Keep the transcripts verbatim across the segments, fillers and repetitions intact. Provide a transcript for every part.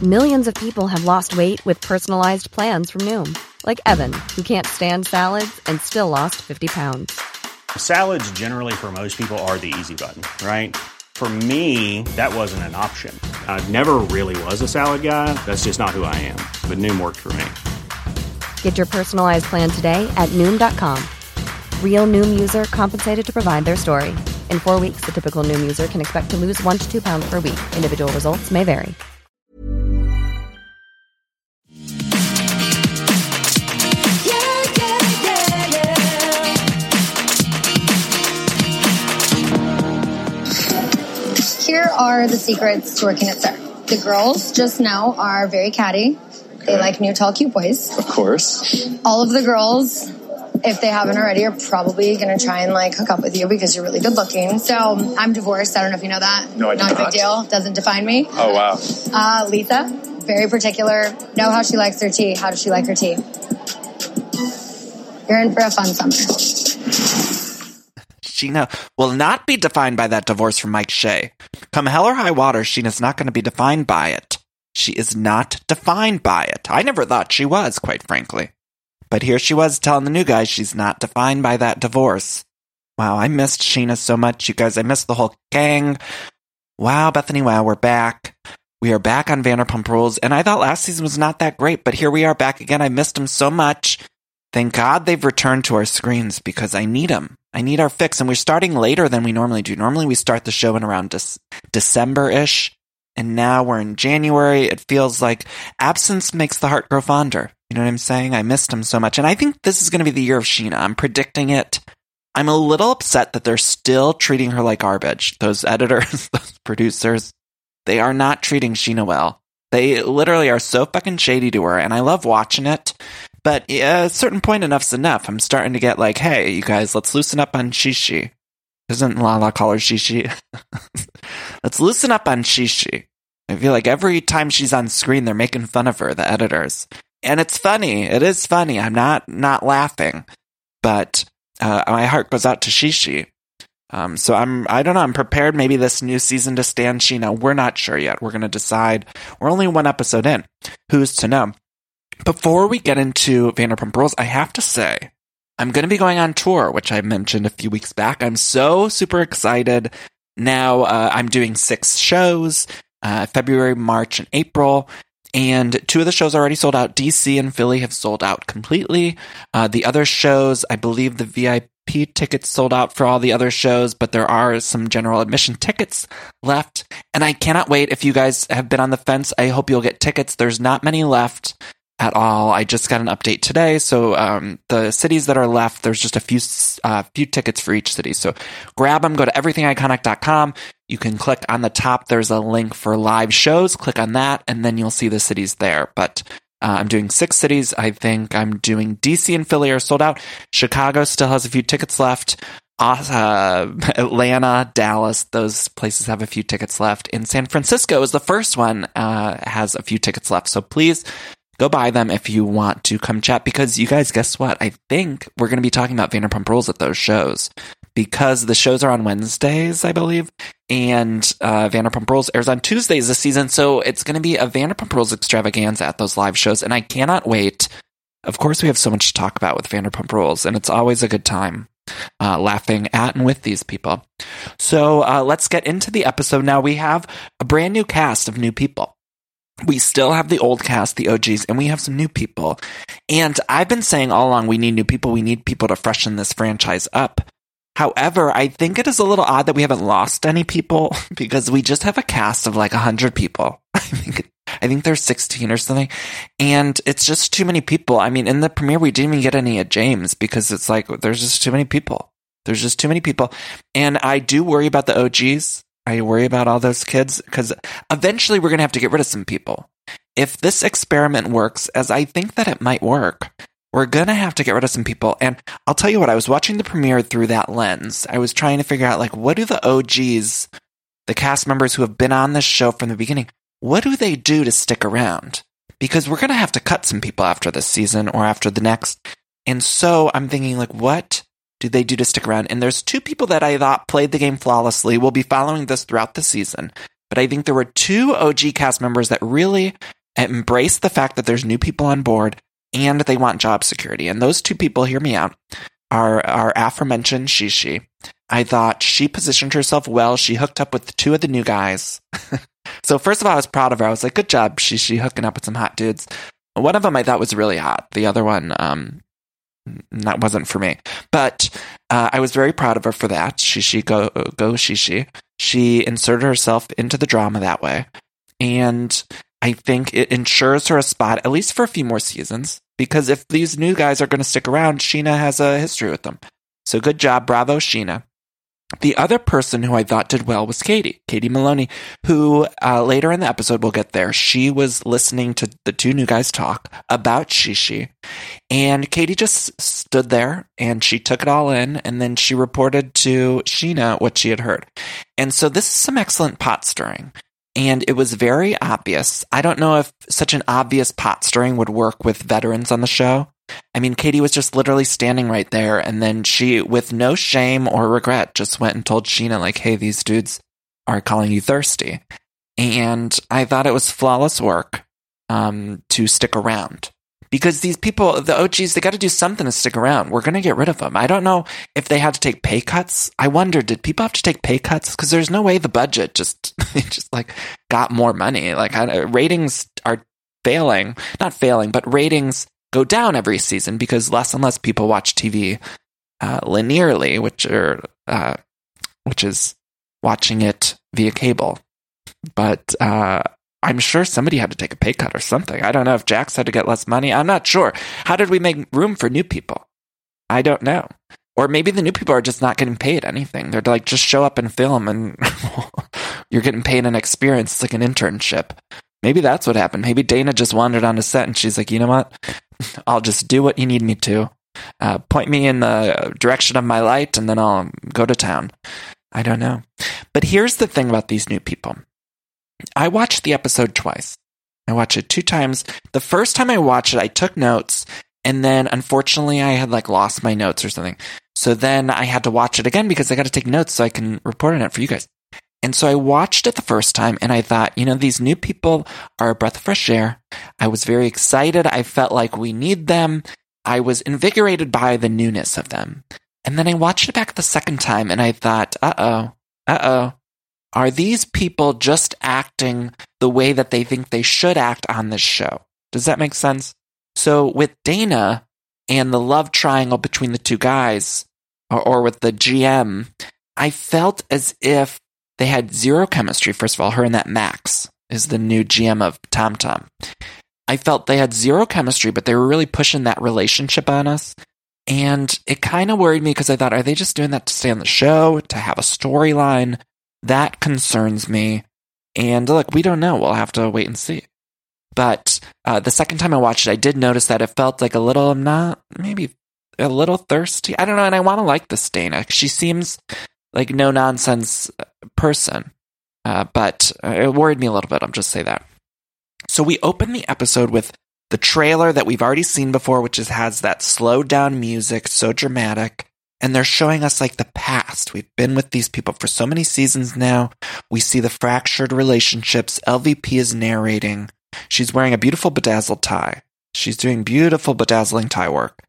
Millions of people have lost weight with personalized plans from Noom. Like Evan, who can't stand salads and still lost fifty pounds. Salads generally for most people are the easy button, right? For me, that wasn't an option. I never really was a salad guy. That's just not who I am. But Noom worked for me. Get your personalized plan today at Noom dot com. Real Noom user compensated to provide their story. In four weeks, the typical Noom user can expect to lose one to two pounds per week. Individual results may vary. Here are the secrets to working at S A R. The girls just now are very catty. Okay. They like new, tall, cute boys. Of course. All of the girls, if they haven't already, are probably going to try and like hook up with you because you're really good looking. So I'm divorced. I don't know if you know that. No, I do not. Not a not. big deal. Doesn't define me. Oh, wow. Uh, Letha, very particular. Know how she likes her tea. How does she like her tea? You're in for a fun summer. Scheana will not be defined by that divorce from Mike Shea. Come hell or high water, Sheena's not going to be defined by it. She is not defined by it. I never thought she was, quite frankly. But here she was telling the new guys she's not defined by that divorce. Wow, I missed Scheana so much, you guys. I missed the whole gang. Wow, Bethany, wow, we're back. We are back on Vanderpump Rules, and I thought last season was not that great, but here we are back again. I missed them so much. Thank God they've returned to our screens because I need them. I need our fix, and we're starting later than we normally do. Normally we start the show in around De- December-ish, and now we're in January. It feels like absence makes the heart grow fonder. You know what I'm saying? I missed them so much, and I think this is going to be the year of Scheana. I'm predicting it. I'm a little upset that they're still treating her like garbage. Those editors, those producers, they are not treating Scheana well. They literally are so fucking shady to her, and I love watching it. But at a certain point, enough's enough. I'm starting to get like, hey, you guys, let's loosen up on Shishi. Doesn't Lala call her Shishi? Let's loosen up on Shishi. I feel like every time she's on screen, they're making fun of her, the editors. And it's funny. It is funny. I'm not not laughing. But uh, my heart goes out to Shishi. Um, so I'm, I don't know, I'm prepared maybe this new season to stand Scheana. We're not sure yet. We're going to decide. We're only one episode in. Who's to know? Before we get into Vanderpump Rules, I have to say, I'm going to be going on tour, which I mentioned a few weeks back. I'm so super excited. Now uh, I'm doing six shows, uh, February, March, and April. And two of the shows are already sold out. D C and Philly have sold out completely. Uh, the other shows, I believe the V I P tickets sold out for all the other shows, but there are some general admission tickets left. And I cannot wait. If you guys have been on the fence, I hope you'll get tickets. There's not many left at all. I just got an update today. So um, the cities that are left, there's just a few uh, few tickets for each city. So grab them, go to everything iconic dot com. You can click on the top. There's a link for live shows. Click on that, and then you'll see the cities there. But uh, I'm doing six cities. I think I'm doing D C and Philly are sold out. Chicago still has a few tickets left. Uh, Atlanta, Dallas, those places have a few tickets left. And San Francisco is the first one, uh, has a few tickets left. So please go buy them if you want to come chat, because you guys, guess what? I think we're going to be talking about Vanderpump Rules at those shows, because the shows are on Wednesdays, I believe, and uh, Vanderpump Rules airs on Tuesdays this season, so it's going to be a Vanderpump Rules extravaganza at those live shows, and I cannot wait. Of course, we have so much to talk about with Vanderpump Rules, and it's always a good time uh, laughing at and with these people. So uh, let's get into the episode now. We have a brand new cast of new people. We still have the old cast, the O Gs, and we have some new people. And I've been saying all along, we need new people. We need people to freshen this franchise up. However, I think it is a little odd that we haven't lost any people, because we just have a cast of like one hundred people. I think I think there's sixteen or something. And it's just too many people. I mean, in the premiere, we didn't even get any of James, because it's like, there's just too many people. There's just too many people. And I do worry about the O Gs. I worry about all those kids, because eventually we're going to have to get rid of some people. If this experiment works, as I think that it might work, we're going to have to get rid of some people. And I'll tell you what, I was watching the premiere through that lens. I was trying to figure out, like, what do the O Gs, the cast members who have been on this show from the beginning, what do they do to stick around? Because we're going to have to cut some people after this season or after the next. And so I'm thinking, like, what do they do to stick around? And there's two people that I thought played the game flawlessly. We'll be following this throughout the season. But I think there were two O G cast members that really embrace the fact that there's new people on board and they want job security. And those two people, hear me out, are our aforementioned Shishi. I thought she positioned herself well. She hooked up with two of the new guys. So first of all, I was proud of her. I was like, good job, Shishi, hooking up with some hot dudes. One of them I thought was really hot. The other one, um, that wasn't for me. But uh, I was very proud of her for that. Shishi, go, go Shishi. She inserted herself into the drama that way. And I think it ensures her a spot, at least for a few more seasons. Because if these new guys are going to stick around, Sheena has a history with them. So good job. Bravo, Sheena. The other person who I thought did well was Katie, Katie Maloney, who uh, later in the episode, we'll get there, she was listening to the two new guys talk about Shishi, and Katie just stood there and she took it all in, and then she reported to Sheena what she had heard. And so this is some excellent pot stirring, and it was very obvious. I don't know if such an obvious pot stirring would work with veterans on the show. I mean, Katie was just literally standing right there, and then she, with no shame or regret, just went and told Sheena, like, hey, these dudes are calling you thirsty. And I thought it was flawless work um, to stick around. Because these people, the O Gs, they got to do something to stick around. We're going to get rid of them. I don't know if they had to take pay cuts. I wonder, did people have to take pay cuts? Because there's no way the budget just, just like, got more money. Like, I, ratings are failing. Not failing, but ratings go down every season because less and less people watch T V uh, linearly, which are uh, which is watching it via cable. But uh, I'm sure somebody had to take a pay cut or something. I don't know if Jax had to get less money. I'm not sure. How did we make room for new people? I don't know. Or maybe the new people are just not getting paid anything. They're like, just show up and film, and you're getting paid an experience. It's like an internship. Maybe that's what happened. Maybe Dana just wandered on the set and she's like, you know what? I'll just do what you need me to. Uh, point me in the direction of my light and then I'll go to town. I don't know. But here's the thing about these new people. I watched the episode twice. I watched it two times. The first time I watched it, I took notes, and then unfortunately I had like lost my notes or something. So then I had to watch it again because I got to take notes so I can report on it for you guys. And so I watched it the first time and I thought, you know, these new people are a breath of fresh air. I was very excited. I felt like we need them. I was invigorated by the newness of them. And then I watched it back the second time and I thought, uh-oh, uh-oh. Are these people just acting the way that they think they should act on this show? Does that make sense? So with Dana and the love triangle between the two guys, or, or with the G M, I felt as if they had zero chemistry. First of all, her and that Max is the new G M of Tom Tom. I felt they had zero chemistry, but they were really pushing that relationship on us. And it kind of worried me because I thought, are they just doing that to stay on the show, to have a storyline? That concerns me. And look, we don't know. We'll have to wait and see. But uh, the second time I watched it, I did notice that it felt like a little, not, maybe a little thirsty. I don't know. And I want to like this Dana. She seems like no nonsense person. Uh, but it worried me a little bit. I'll just say that. So we open the episode with the trailer that we've already seen before, which is, has that slowed down music, so dramatic. And they're showing us like the past. We've been with these people for so many seasons now. We see the fractured relationships. L V P is narrating. She's wearing a beautiful bedazzled tie. She's doing beautiful bedazzling tie work.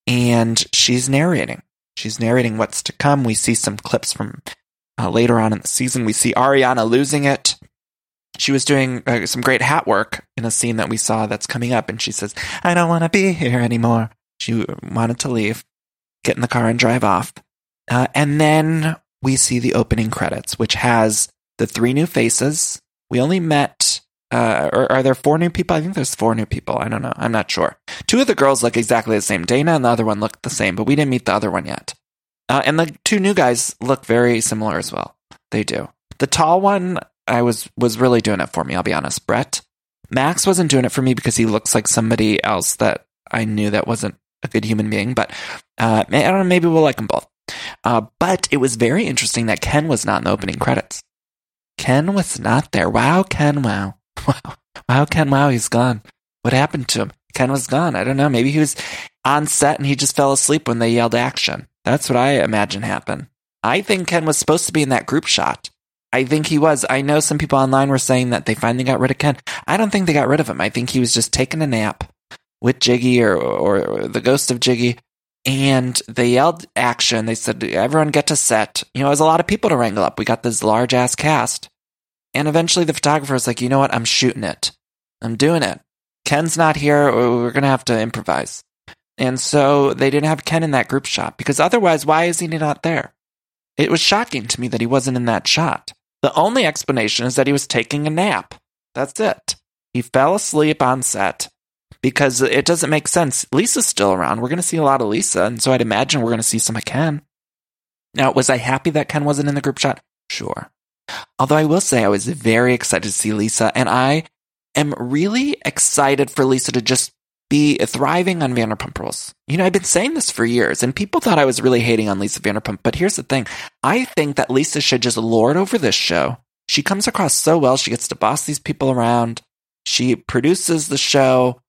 And she's narrating. She's narrating what's to come. We see some clips from uh, later on in the season. We see Ariana losing it. She was doing uh, some great hat work in a scene that we saw that's coming up. And she says, I don't want to be here anymore. She wanted to leave, get in the car and drive off. Uh, and then we see the opening credits, which has the three new faces. We only met, uh, or are there four new people? I think there's four new people. I don't know. I'm not sure. Two of the girls look exactly the same. Dana and the other one look the same, but we didn't meet the other one yet. Uh, and the two new guys look very similar as well. They do. The tall one, I was, was really doing it for me, I'll be honest. Brett. Max wasn't doing it for me because he looks like somebody else that I knew that wasn't a good human being, but uh, I don't know, maybe we'll like them both. Uh, but it was very interesting that Ken was not in the opening credits. Ken was not there. Wow, Ken, wow. Wow, wow Ken, wow, he's gone. What happened to him? Ken was gone. I don't know. Maybe he was on set and he just fell asleep when they yelled action. That's what I imagine happened. I think Ken was supposed to be in that group shot. I think he was. I know some people online were saying that they finally got rid of Ken. I don't think they got rid of him. I think he was just taking a nap with Jiggy or, or, or the ghost of Jiggy. And they yelled action. They said, everyone get to set. You know, it was a lot of people to wrangle up. We got this large ass cast. And eventually the photographer was like, you know what? I'm shooting it. I'm doing it. Ken's not here. We're going to have to improvise. And so they didn't have Ken in that group shot because otherwise, why is he not there? It was shocking to me that he wasn't in that shot. The only explanation is that he was taking a nap. That's it. He fell asleep on set because it doesn't make sense. Lisa's still around. We're going to see a lot of Lisa. And so I'd imagine we're going to see some of Ken. Now, was I happy that Ken wasn't in the group shot? Sure. Although I will say I was very excited to see Lisa. And I am really excited for Lisa to just be thriving on Vanderpump Rules. You know, I've been saying this for years, and people thought I was really hating on Lisa Vanderpump, but here's the thing. I think that Lisa should just lord over this show. She comes across so well. She gets to boss these people around. She produces the show,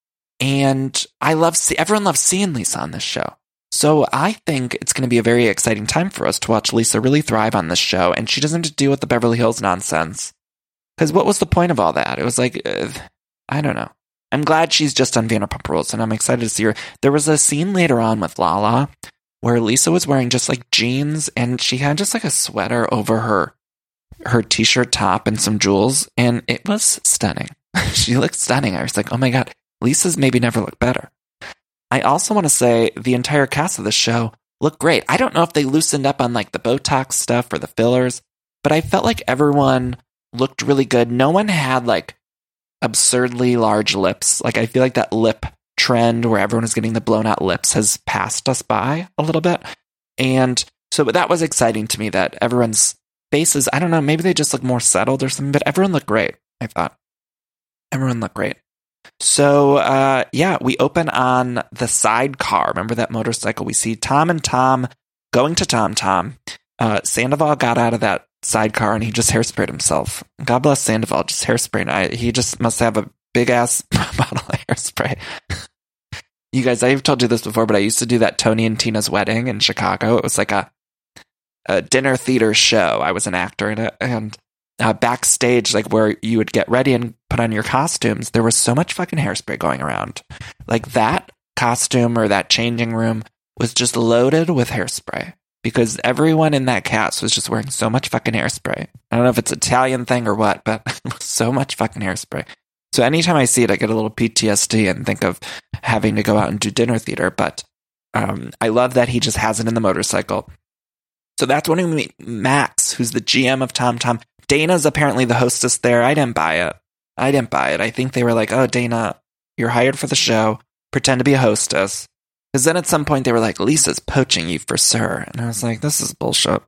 and I love, see- everyone loves seeing Lisa on this show. So I think it's going to be a very exciting time for us to watch Lisa really thrive on this show, and she doesn't have to deal with the Beverly Hills nonsense. Because what was the point of all that? It was like, uh, I don't know. I'm glad she's just on Vanderpump Rules, and I'm excited to see her. There was a scene later on with Lala where Lisa was wearing just like jeans, and she had just like a sweater over her her t-shirt top and some jewels, and it was stunning. She looked stunning. I was like, oh my God, Lisa's maybe never looked better. I also want to say the entire cast of the show looked great. I don't know if they loosened up on like the Botox stuff or the fillers, but I felt like everyone looked really good. No one had like absurdly large lips. Like I feel like that lip trend where everyone is getting the blown out lips has passed us by a little bit. And so that was exciting to me that everyone's faces, I don't know, maybe they just look more settled or something, but everyone looked great. I thought everyone looked great. So uh, yeah, we open on the sidecar. Remember that motorcycle? We see Tom and Tom going to Tom Tom. Uh, Sandoval got out of that sidecar and he just hairsprayed himself. God bless Sandoval, just hairspraying. I, he just must have a big ass bottle of hairspray. You guys, I've told you this before, but I used to do that Tony and Tina's wedding in Chicago. It was like a, a dinner theater show. I was an actor in it, and uh, backstage, like where you would get ready and put on your costumes, there was so much fucking hairspray going around. Like that costume or that changing room was just loaded with hairspray. Because everyone in that cast was just wearing so much fucking hairspray. I don't know if it's an Italian thing or what, but so much fucking hairspray. So anytime I see it, I get a little P T S D and think of having to go out and do dinner theater. But um, I love that he just has it in the motorcycle. So that's when we meet Max, who's the G M of Tom Tom. Dana's apparently the hostess there. I didn't buy it. I didn't buy it. I think they were like, oh, Dana, you're hired for the show. Pretend to be a hostess. Because then at some point they were like, Lisa's poaching you for Sir. And I was like, this is bullshit.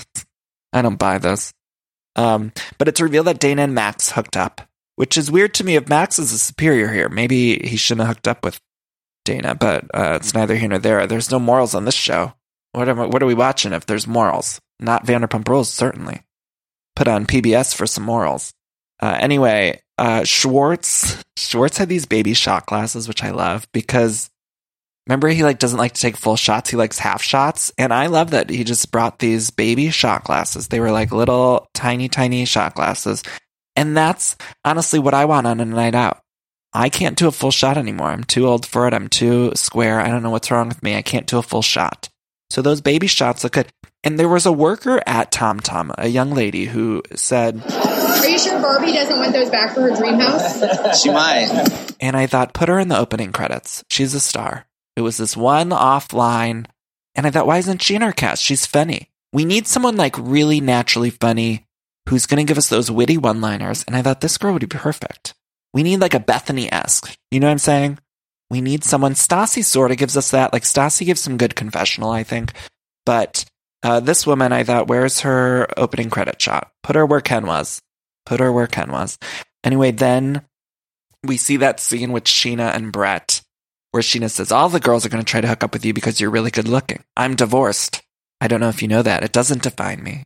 I don't buy this. Um, but it's revealed that Dana and Max hooked up, which is weird to me. If Max is a superior here, maybe he shouldn't have hooked up with Dana, but uh, it's neither here nor there. There's no morals on this show. What, am I, what are we watching if there's morals? Not Vanderpump Rules, certainly. Put on P B S for some morals. Uh, anyway, uh, Schwartz, Schwartz had these baby shot glasses, which I love because remember, he like doesn't like to take full shots. He likes half shots. And I love that he just brought these baby shot glasses. They were like little tiny, tiny shot glasses. And that's honestly what I want on a night out. I can't do a full shot anymore. I'm too old for it. I'm too square. I don't know what's wrong with me. I can't do a full shot. So those baby shots look good. And there was a worker at Tom Tom, a young lady who said, are you sure Barbie doesn't want those back for her dream house? She might. And I thought, put her in the opening credits. She's a star. It was this one off line, and I thought, why isn't she in our cast? She's funny. We need someone like really naturally funny who's going to give us those witty one-liners, and I thought this girl would be perfect. We need like a Bethany-esque. You know what I'm saying? We need someone. Stassi sort of gives us that. Like Stassi gives some good confessional, I think. But uh, this woman, I thought, where's her opening credit shot? Put her where Ken was. Put her where Ken was. Anyway, then we see that scene with Sheena and Brett, where Sheena says, all the girls are going to try to hook up with you because you're really good looking. I'm divorced. I don't know if you know that. It doesn't define me.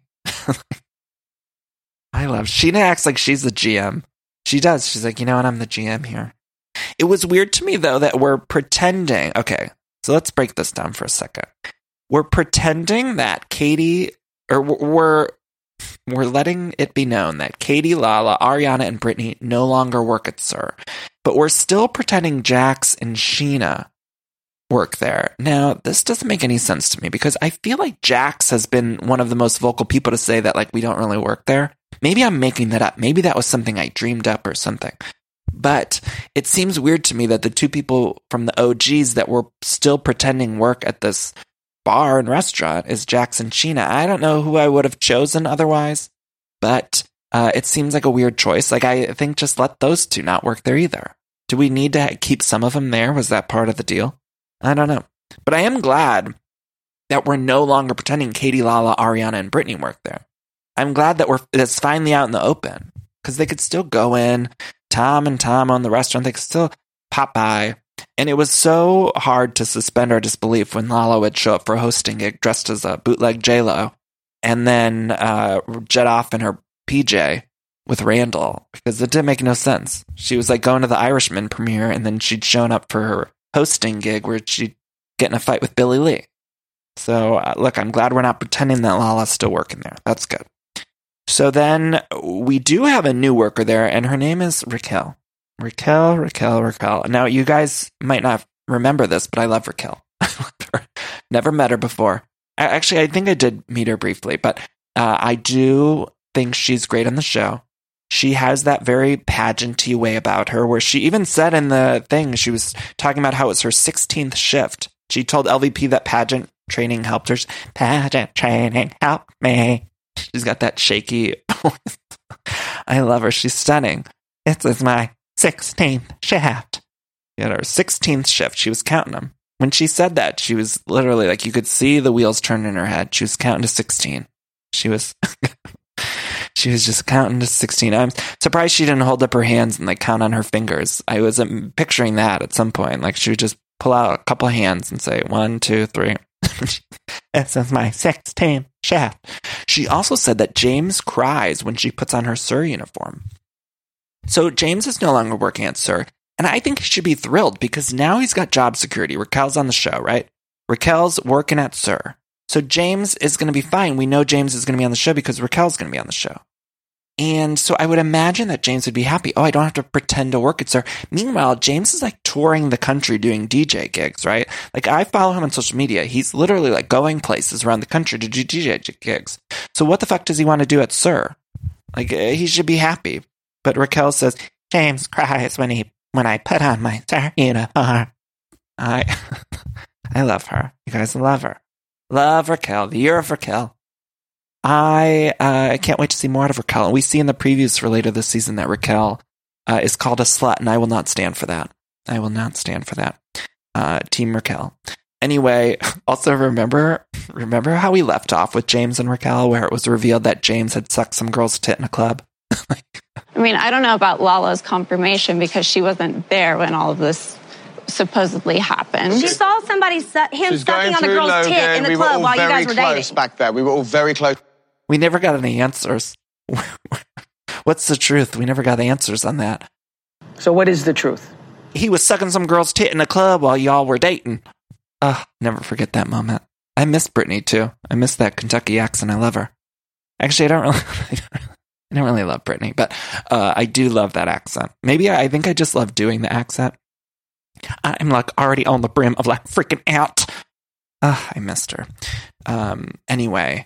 I love Sheena acts like she's the G M. She does. She's like, you know what? I'm the G M here. It was weird to me, though, that we're pretending. Okay, so let's break this down for a second. We're pretending that Katie, or we're we're letting it be known that Katie, Lala, Ariana, and Brittany no longer work at SUR. But we're still pretending Jax and Sheena work there. Now, this doesn't make any sense to me because I feel like Jax has been one of the most vocal people to say that, like, we don't really work there. Maybe I'm making that up. Maybe that was something I dreamed up or something. But it seems weird to me that the two people from the O Gs that were still pretending work at this bar and restaurant is Jax and Sheena. I don't know who I would have chosen otherwise, but uh, it seems like a weird choice. Like, I think just let those two not work there either. Do we need to keep some of them there? Was that part of the deal? I don't know. But I am glad that we're no longer pretending Katie, Lala, Ariana, and Brittany work there. I'm glad that we're it's finally out in the open because they could still go in. Tom and Tom own the restaurant. They could still pop by. And it was so hard to suspend our disbelief when Lala would show up for a hosting gig dressed as a bootleg J-Lo and then uh, jet off in her P J with Randall because it didn't make no sense. She was like going to the Irishman premiere and then she'd shown up for her hosting gig where she'd get in a fight with Billy Lee. So, uh, look, I'm glad we're not pretending that Lala's still working there. That's good. So then we do have a new worker there, and her name is Raquel. Raquel, Raquel, Raquel. Now, you guys might not remember this, but I love Raquel. Never met her before. Actually, I think I did meet her briefly, but uh, I do think she's great on the show. She has that very pageanty way about her, where she even said in the thing, she was talking about how it was her sixteenth shift. She told L V P that pageant training helped her. Pageant training helped me. She's got that shaky voice. I love her. She's stunning. This is my sixteenth shift. She had her sixteenth shift. She was counting them. When she said that, she was literally like, you could see the wheels turning in her head. She was counting to sixteen. She was... She was just counting to sixteen. I'm surprised she didn't hold up her hands and like count on her fingers. I was um, picturing that at some point. Like she would just pull out a couple of hands and say, one, two, three. This is my sixteenth shift. She also said that James cries when she puts on her SUR uniform. So James is no longer working at SUR. And I think he should be thrilled because now he's got job security. Raquel's on the show, right? Raquel's working at SUR. So James is going to be fine. We know James is going to be on the show because Raquel's going to be on the show. And so I would imagine that James would be happy. Oh, I don't have to pretend to work at SUR. Meanwhile, James is like touring the country doing D J gigs, right? Like I follow him on social media. He's literally like going places around the country to do D J gigs. So what the fuck does he want to do at SUR? Like uh, he should be happy. But Raquel says, James cries when he when I put on my SUR uniform. I, I love her. You guys love her. Love Raquel. The year of Raquel. I uh, I can't wait to see more out of Raquel. And we see in the previews for later this season that Raquel uh, is called a slut, and I will not stand for that. I will not stand for that. Uh, Team Raquel. Anyway, also remember remember how we left off with James and Raquel, where it was revealed that James had sucked some girl's tit in a club? I mean, I don't know about Lala's confirmation because she wasn't there when all of this supposedly happened. She saw somebody su- him She's sucking on a through girl's Logan. tit in the we club were while you guys were very close dating. back there. We were all very close. We never got any answers. What's the truth? We never got answers on that. So what is the truth? He was sucking some girl's tit in a club while y'all were dating. Ugh, never forget that moment. I miss Brittany too. I miss that Kentucky accent. I love her. Actually, I don't really, I don't really love Brittany, but uh, I do love that accent. Maybe I, I think I just love doing the accent. I'm like already on the brim of like freaking out. Ugh, I missed her. Um, anyway.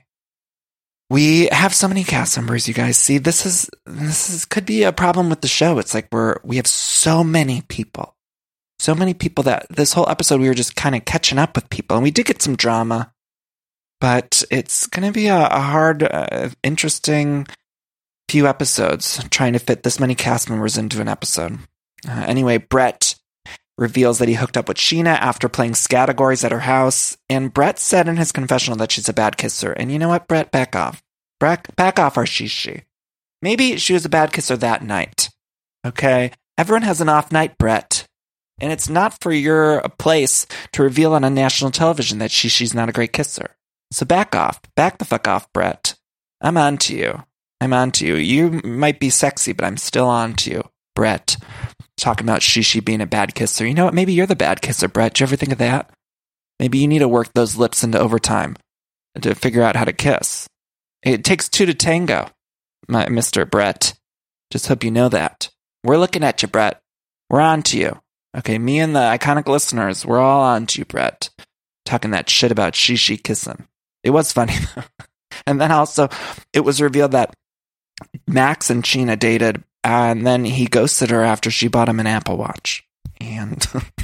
We have so many cast members, you guys. See, this is this is could be a problem with the show. It's like we're we have so many people, so many people that this whole episode we were just kind of catching up with people, and we did get some drama, but it's going to be a, a hard, uh, interesting few episodes trying to fit this many cast members into an episode. Uh, anyway, Brett reveals that he hooked up with Sheena after playing Scattergories at her house, and Brett said in his confessional that she's a bad kisser. And you know what, Brett? Back off. Back, back off our shishi. Maybe she was a bad kisser that night. Okay? Everyone has an off night, Brett. And it's not for your place to reveal on a national television that Shishi's not a great kisser. So back off. Back the fuck off, Brett. I'm on to you. I'm on to you. You might be sexy, but I'm still on to you, Brett. Talking about Shishi being a bad kisser. You know what? Maybe you're the bad kisser, Brett. Did you ever think of that? Maybe you need to work those lips into overtime to figure out how to kiss. It takes two to tango, my Mister Brett. Just hope you know that. We're looking at you, Brett. We're on to you. Okay, me and the iconic listeners, we're all on to you, Brett. Talking that shit about Shishi kissing. It was funny, though. And then also, it was revealed that Max and Scheana dated, and then he ghosted her after she bought him an Apple Watch. And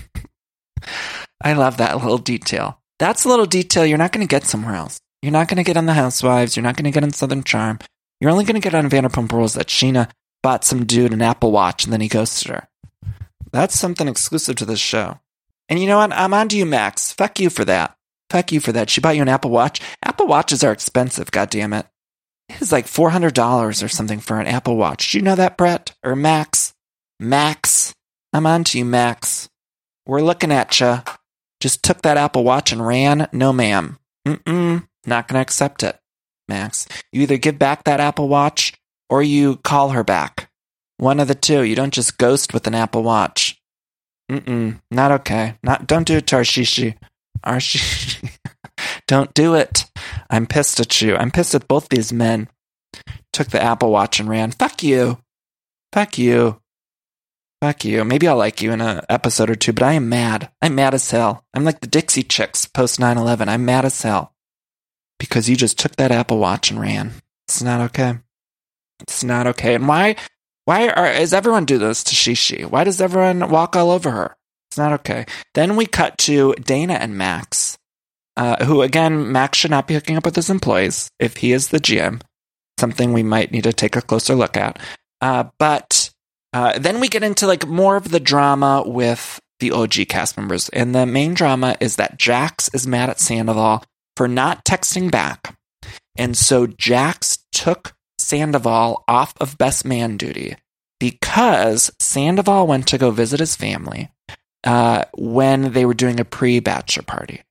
I love that little detail. That's a little detail you're not going to get somewhere else. You're not going to get on The Housewives. You're not going to get on Southern Charm. You're only going to get on Vanderpump Rules that Scheana bought some dude an Apple Watch and then he ghosted her. That's something exclusive to this show. And you know what? I'm on to you, Max. Fuck you for that. Fuck you for that. She bought you an Apple Watch. Apple Watches are expensive, goddammit. It's like four hundred dollars or something for an Apple Watch. Do you know that, Brett? Or Max? Max? I'm on to you, Max. We're looking at ya. Just took that Apple Watch and ran? No, ma'am. Mm-mm. Not going to accept it, Max. You either give back that Apple Watch or you call her back. One of the two. You don't just ghost with an Apple Watch. Mm-mm. Not okay. Not. Don't do it to Arshishi. Arshishi. Don't do it. I'm pissed at you. I'm pissed at both these men. Took the Apple Watch and ran. Fuck you. Fuck you. Fuck you. Maybe I'll like you in an episode or two, but I am mad. I'm mad as hell. I'm like the Dixie Chicks post nine eleven. I'm mad as hell. Because you just took that Apple Watch and ran. It's not okay. It's not okay. And why why are is everyone do this to Shishi? Why does everyone walk all over her? It's not okay. Then we cut to Dana and Max. Uh, who, again, Max should not be hooking up with his employees if he is the G M. Something we might need to take a closer look at. Uh, but uh, then we get into like more of the drama with the O G cast members. And the main drama is that Jax is mad at Sandoval for not texting back. And so Jax took Sandoval off of best man duty because Sandoval went to go visit his family uh, when they were doing a pre-bachelor party.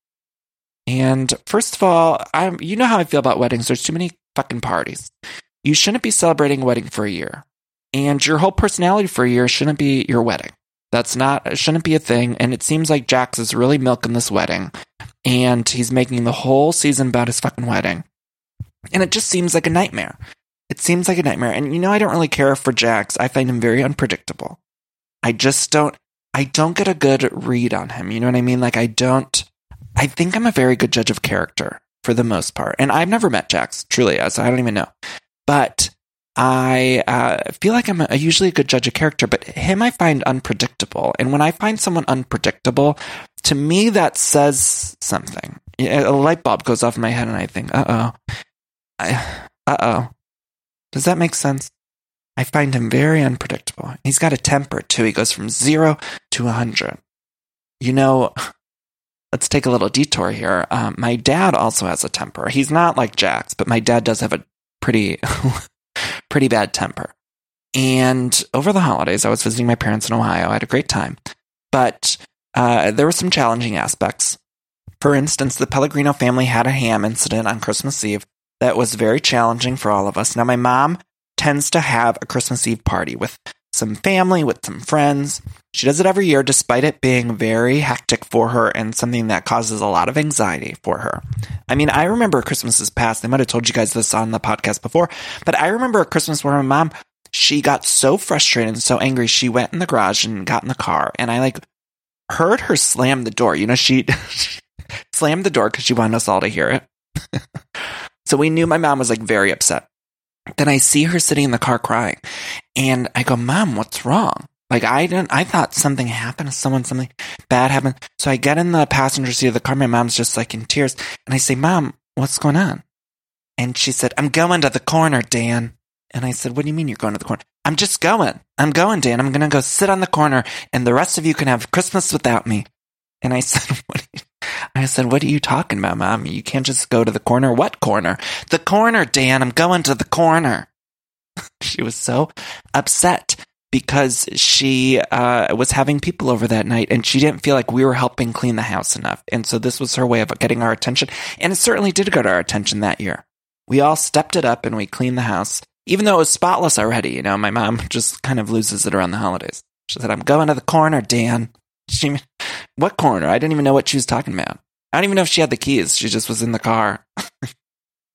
And first of all, I'm, you know how I feel about weddings. There's too many fucking parties. You shouldn't be celebrating a wedding for a year. And your whole personality for a year shouldn't be your wedding. That's not, it shouldn't be a thing. And it seems like Jax is really milking this wedding. And he's making the whole season about his fucking wedding. And it just seems like a nightmare. It seems like a nightmare. And you know, I don't really care for Jax. I find him very unpredictable. I just don't, I don't get a good read on him. You know what I mean? Like, I don't, I think I'm a very good judge of character for the most part. And I've never met Jax, truly, so I don't even know. But I uh, feel like I'm a, usually a good judge of character, but him I find unpredictable. And when I find someone unpredictable, to me that says something. A light bulb goes off in my head and I think, uh-oh. I, uh-oh. Does that make sense? I find him very unpredictable. He's got a temper, too. He goes from zero to a hundred. You know, let's take a little detour here. Um, my dad also has a temper. He's not like Jax, but my dad does have a pretty, pretty bad temper. And over the holidays, I was visiting my parents in Ohio. I had a great time. But uh, there were some challenging aspects. For instance, the Pellegrino family had a ham incident on Christmas Eve that was very challenging for all of us. Now, my mom tends to have a Christmas Eve party with some family, with some friends. She does it every year, despite it being very hectic for her and something that causes a lot of anxiety for her. I mean, I remember Christmases past. I might have told you guys this on the podcast before, but I remember a Christmas where my mom, she got so frustrated and so angry, she went in the garage and got in the car, and I like heard her slam the door. You know, she slammed the door because she wanted us all to hear it. So we knew my mom was like very upset. Then I see her sitting in the car crying, and I go, Mom, what's wrong? Like, I didn't, I thought something happened to someone, something bad happened. So I get in the passenger seat of the car. My mom's just like in tears. And I say, Mom, what's going on? And she said, I'm going to the corner, Dan. And I said, what do you mean you're going to the corner? I'm just going. I'm going, Dan. I'm going to go sit on the corner and the rest of you can have Christmas without me. And I said, what are you, I said, what are you talking about, Mom? You can't just go to the corner. What corner? The corner, Dan. I'm going to the corner. She was so upset because she uh, was having people over that night and she didn't feel like we were helping clean the house enough. And so this was her way of getting our attention. And it certainly did get our attention that year. We all stepped it up and we cleaned the house, even though it was spotless already. You know, my mom just kind of loses it around the holidays. She said, I'm going to the corner, Dan. She, what corner? I didn't even know what she was talking about. I don't even know if she had the keys. She just was in the car.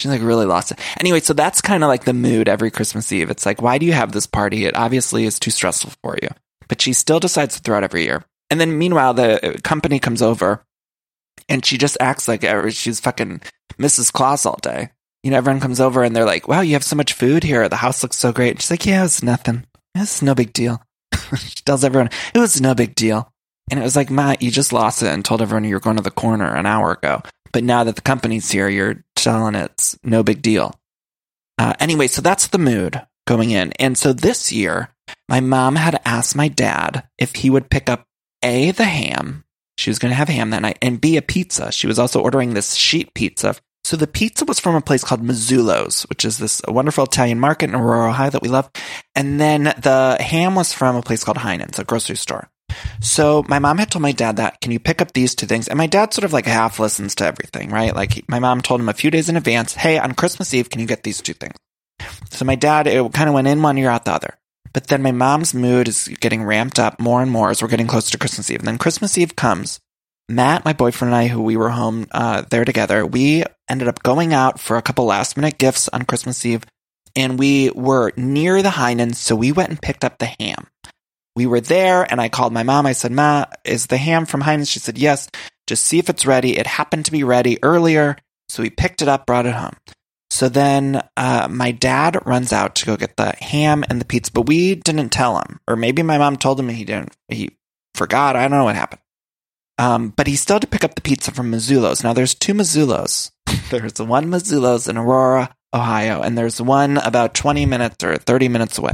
She like really lost it. Anyway, so that's kind of like the mood every Christmas Eve. It's like, why do you have this party? It obviously is too stressful for you. But she still decides to throw it every year. And then meanwhile, the company comes over and she just acts like she's fucking Missus Claus all day. You know, everyone comes over and they're like, wow, you have so much food here. The house looks so great. And she's like, yeah, it's nothing. It's no big deal. She tells everyone, it was no big deal. And it was like, Ma, you just lost it and told everyone you were going to the corner an hour ago. But now that the company's here, you're telling it it's no big deal. Uh, anyway, so that's the mood going in. And so this year, my mom had asked my dad if he would pick up A, the ham. She was going to have ham that night. And B, a pizza. She was also ordering this sheet pizza. So the pizza was from a place called Mazzullo's, which is this wonderful Italian market in Aurora, Ohio that we love. And then the ham was from a place called Heinen's, a grocery store. So my mom had told my dad that, can you pick up these two things? And my dad sort of like half listens to everything, right? Like he, my mom told him a few days in advance, hey, on Christmas Eve, can you get these two things? So my dad, it kind of went in one ear, out the other. But then my mom's mood is getting ramped up more and more as we're getting closer to Christmas Eve. And then Christmas Eve comes. Matt, my boyfriend, and I, who we were home uh, there together, we ended up going out for a couple last minute gifts on Christmas Eve. And we were near the Heinen's, so we went and picked up the ham. We were there, and I called my mom. I said, Ma, is the ham from Heinen's? She said, yes, just see if it's ready. It happened to be ready earlier, so we picked it up, brought it home. So then uh, my dad runs out to go get the ham and the pizza, but we didn't tell him. Or maybe my mom told him and he didn't. He forgot. I don't know what happened. Um, but he still had to pick up the pizza from Mazzullo's. Now, there's two Mazzullo's. There's one Mazzullo's in Aurora, Ohio, and there's one about twenty minutes or thirty minutes away.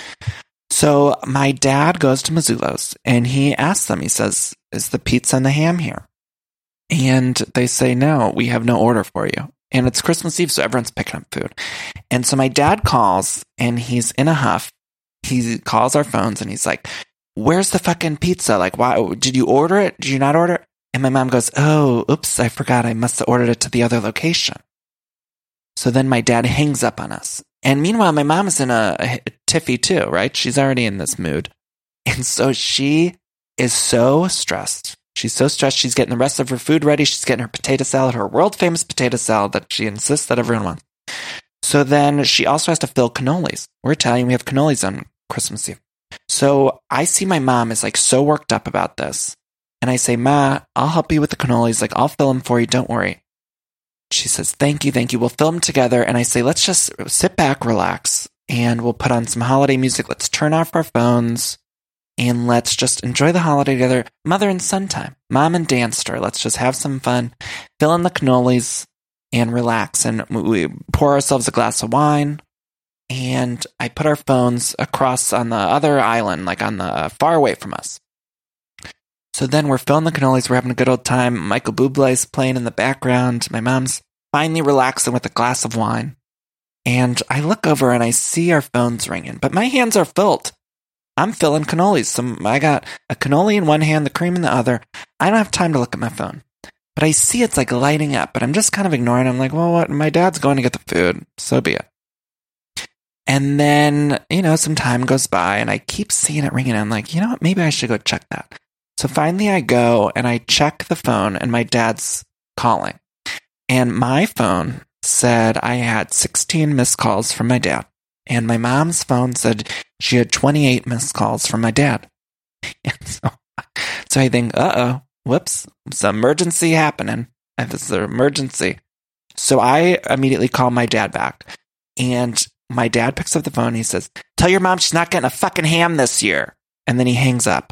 So my dad goes to Mazzullo's and he asks them, he says, is the pizza and the ham here? And they say, no, we have no order for you. And it's Christmas Eve, so everyone's picking up food. And so my dad calls and he's in a huff. He calls our phones and he's like, where's the fucking pizza? Like, why did you order it? Did you not order it? And my mom goes, oh, oops, I forgot. I must have ordered it to the other location. So then my dad hangs up on us. And meanwhile, my mom is in a, a tiffy too, right? She's already in this mood. And so she is so stressed. She's so stressed. She's getting the rest of her food ready. She's getting her potato salad, her world famous potato salad that she insists that everyone wants. So then she also has to fill cannolis. We're Italian. We have cannolis on Christmas Eve. So I see my mom is like so worked up about this. And I say, Ma, I'll help you with the cannolis. Like, I'll fill them for you. Don't worry. She says, thank you, thank you. We'll film together. And I say, let's just sit back, relax, and we'll put on some holiday music. Let's turn off our phones and let's just enjoy the holiday together. Mother and son time, mom and dancer. Let's just have some fun, fill in the cannolis and relax. And we pour ourselves a glass of wine. And I put our phones across on the other island, like on the far away from us. So then we're filling the cannolis, we're having a good old time. Michael Bublé's playing in the background. My mom's finally relaxing with a glass of wine. And I look over and I see our phones ringing, but my hands are filled. I'm filling cannolis. So I got a cannoli in one hand, the cream in the other. I don't have time to look at my phone. But I see it's like lighting up, but I'm just kind of ignoring it. I'm like, well, what? My dad's going to get the food. So be it. And then, you know, some time goes by and I keep seeing it ringing. I'm like, you know what? Maybe I should go check that. So finally I go and I check the phone and my dad's calling. And my phone said I had sixteen missed calls from my dad. And my mom's phone said she had twenty-eight missed calls from my dad. And so, so I think, uh-oh, whoops, it's an emergency happening. This is an emergency. So I immediately call my dad back. And my dad picks up the phone and he says, tell your mom she's not getting a fucking ham this year. And then he hangs up.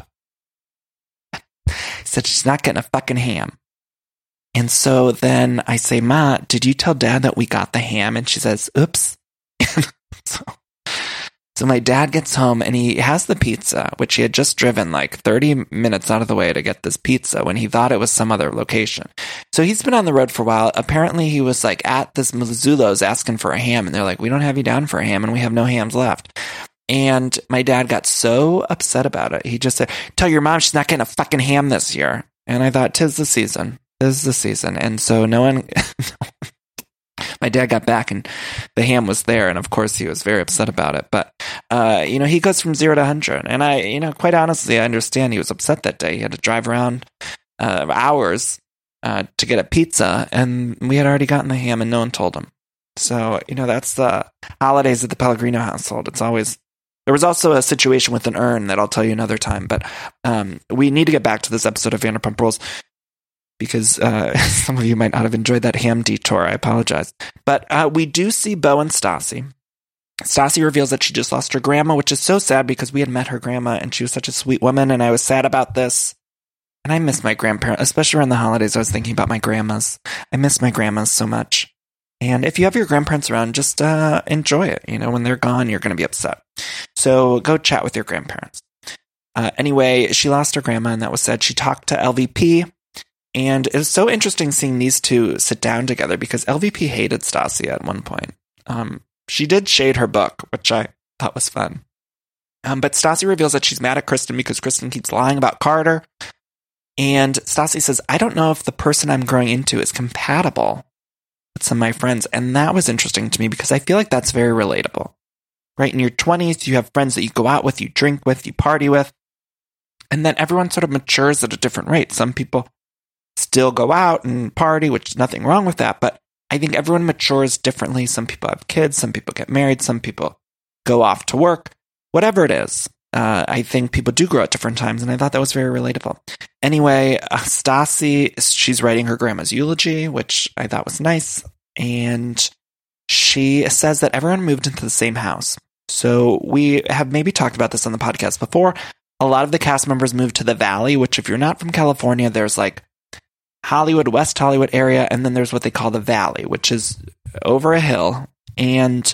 He said she's not getting a fucking ham. And so then I say, Ma, did you tell Dad that we got the ham? And she says, oops. so, so my dad gets home and he has the pizza, which he had just driven like thirty minutes out of the way to get this pizza when he thought it was some other location. So he's been on the road for a while. Apparently he was like at this Mazzullo's asking for a ham. And they're like, we don't have you down for a ham and we have no hams left. And my dad got so upset about it. He just said, tell your mom she's not getting a fucking ham this year. And I thought, tis the season. Tis the season. And so no one, my dad got back and the ham was there. And of course he was very upset about it. But, uh, you know, he goes from zero to one hundred. And I, you know, quite honestly, I understand he was upset that day. He had to drive around uh, hours uh, to get a pizza. And we had already gotten the ham and no one told him. So, you know, that's the holidays at the Pellegrino household. It's always, there was also a situation with an urn that I'll tell you another time, but um, we need to get back to this episode of Vanderpump Rules because uh, some of you might not have enjoyed that ham detour. I apologize. But uh, we do see Beau and Stassi. Stassi reveals that she just lost her grandma, which is so sad because we had met her grandma and she was such a sweet woman, and I was sad about this. And I miss my grandparents, especially around the holidays. I was thinking about my grandmas. I miss my grandmas so much. And if you have your grandparents around, just uh, enjoy it. You know, when they're gone, you're going to be upset. So go chat with your grandparents. Uh, anyway, she lost her grandma, and that was sad. She talked to L V P, and it was so interesting seeing these two sit down together because L V P hated Stassi at one point. Um, she did shade her book, which I thought was fun. Um, but Stassi reveals that she's mad at Kristen because Kristen keeps lying about Carter. And Stassi says, I don't know if the person I'm growing into is compatible with some of my friends. And that was interesting to me because I feel like that's very relatable. Right? In your twenties, you have friends that you go out with, you drink with, you party with. And then everyone sort of matures at a different rate. Some people still go out and party, which is nothing wrong with that. But I think everyone matures differently. Some people have kids, some people get married, some people go off to work, whatever it is. Uh, I think people do grow at different times, and I thought that was very relatable. Anyway, uh, Stassi, she's writing her grandma's eulogy, which I thought was nice, and she says that everyone moved into the same house. So we have maybe talked about this on the podcast before. A lot of the cast members moved to the Valley, which if you're not from California, there's like Hollywood, West Hollywood area, and then there's what they call the Valley, which is over a hill, and